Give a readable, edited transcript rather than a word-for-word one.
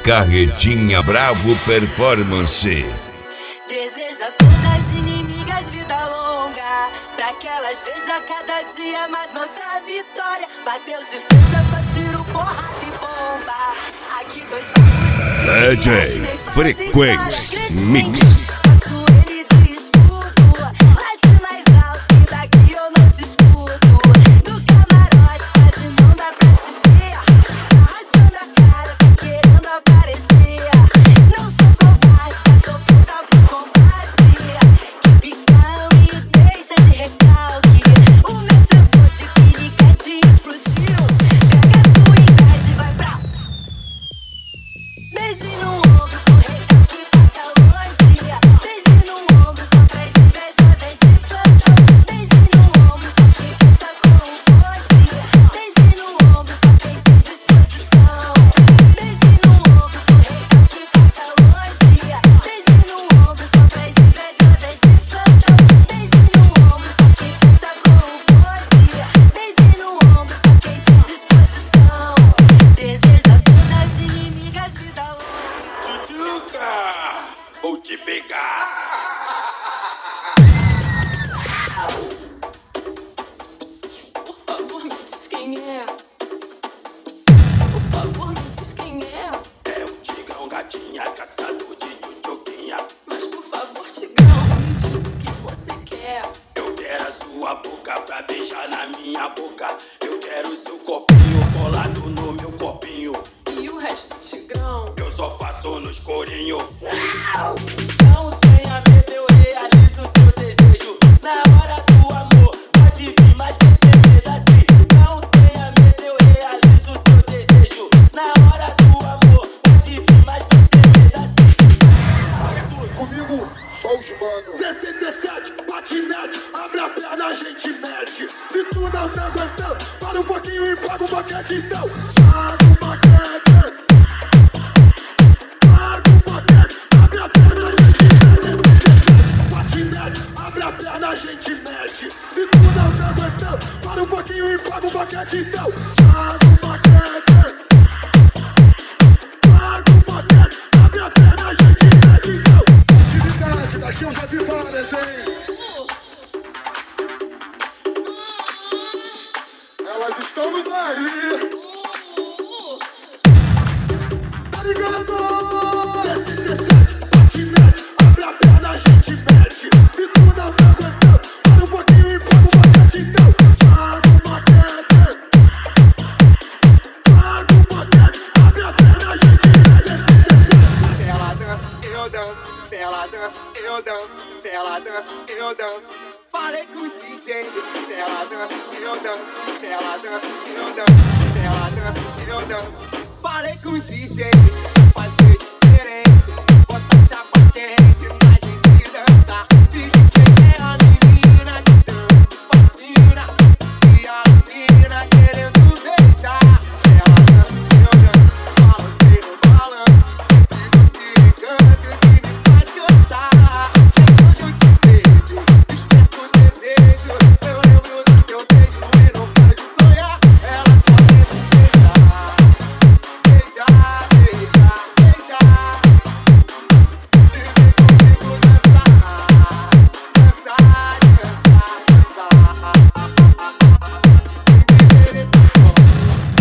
Carretinha Bravo Performance. Deseja a todas as inimigas vida longa, pra que elas vejam cada dia mais nossa vitória. Bateu de frente, eu só tiro porrada e bomba. Aqui dois bagulhos. DJ Frequência Mix. Faço ele de escudo, late mais alto que daqui eu não discuto. Do camarote quase não dá pra te ver, arrastando a cara, tá querendo aparecer. Não sou covarde, já tô pronta pro combate. Que picão e deixa de recalque. O meu sensor de piriquete explodiu. Pega a sua inveja e vai pra... Beijo no ombro, com recalque passa longe. Beijo no ombro, só pra as invejosas de plantão. Beijo no ombro, só quem fecha com o bonde. Beijo no ombro, só quem tem disposição. Beijo no ombro, com recalque passa longe. Beijo no ombro, só pra as invejosas de plantão. Beijo no ombro, só quem fecha com o bonde. Beijo no ombro, só quem tem disposição. Deseja todas as inimigas vida longa. Tchutchuca, vou te pegar. Por favor, me diz quem é. Por favor, me diz quem é. É o Tigrão, gatinha, caçador de tchutchuquinha. Mas por favor, Tigrão, me diz o que você quer. Eu quero a sua boca pra beijar na minha boca. Eu quero seu corpinho colado no meu corpinho. E o resto, Tigrão? Eu só faço no escurinho. Não tenha medo, eu realizo seu desejo. Na hora do amor, pode vir, mas vai ser pedacinho. Não tenha medo, eu realizo seu desejo. Na hora do amor, pode vir, mas vai ser pedacinho. Paga tudo. Comigo, só os manos. 67, patinete, abre a perna, a gente mete. Se tu não tá aguentando, para um pouquinho e paga o boquete então. Paga o boquete. Paga o boquete, abre a perna, a gente mete. Patinete, abre a perna, a gente mete. Se tu não tá aguentando, para um pouquinho e paga o boquete então. Paga o boquete. Paga o boquete, abre a perna, a gente mete então. Atividade, daqui eu já vi várias, hein? Elas estão no baile. Tá ligado? 67, patinete, abre a perna, a gente mete. Se tu não tá aguentando, para um pouquinho e paga o boquete então. Paga o boquete. Paga o boquete, abre a perna, a gente mete. Se ela dança, eu danço. Se ela dança, eu danço. Se ela dança, eu danço. Falei com o DJ. Se ela dança, eu danço. Se ela dança, eu danço. Se ela dança, eu danço. Falei com o DJ.